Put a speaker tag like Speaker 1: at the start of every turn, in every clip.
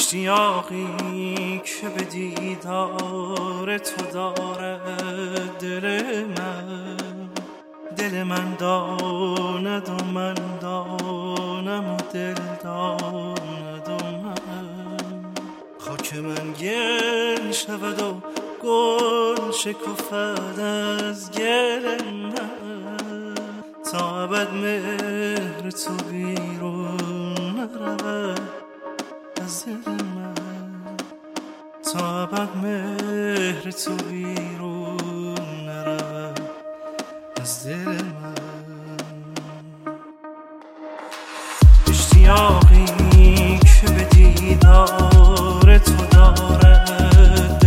Speaker 1: اشتیاقی که به دیدار تو دارد دل من داند و من دانم و دل داند و من. خاک من گل شود و گل شکفد از گل من، تا ابد مهر تو بیرون نرود از دل من، تا ابد مهر تو بیرون نرود از دل من. اشتیاقی که به دیدار تو دارد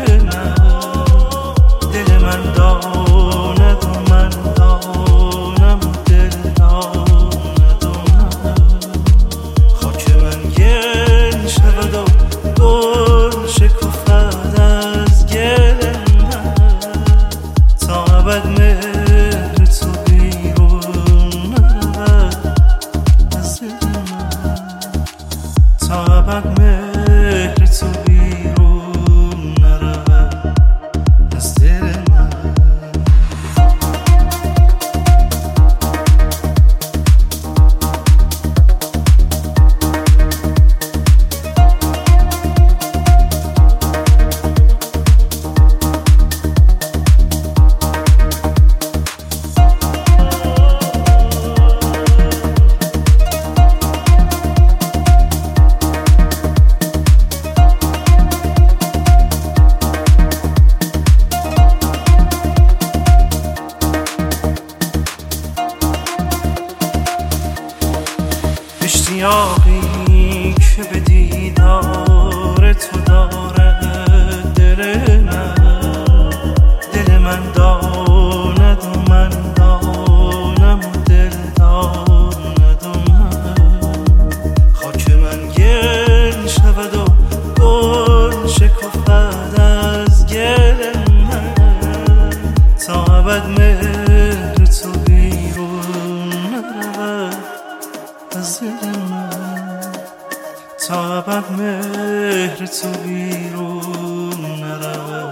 Speaker 1: دل من داند و من دانم و دل داند و من. خاک من گل شود و گل شکفد از گل من، تا ابد مهر تو بیرون نرود از دل من، تا ابد مهر تو بیرون نرود از دل من. اشتیاقی که به دیدار تو دارد دل من داند و من دانم و دل داند و من. خاک من گل شود و گل شکفد از گل من، تا ابد مهر تو بیرون نرود از دل من، تا ابد مهر تو بیرون نرود.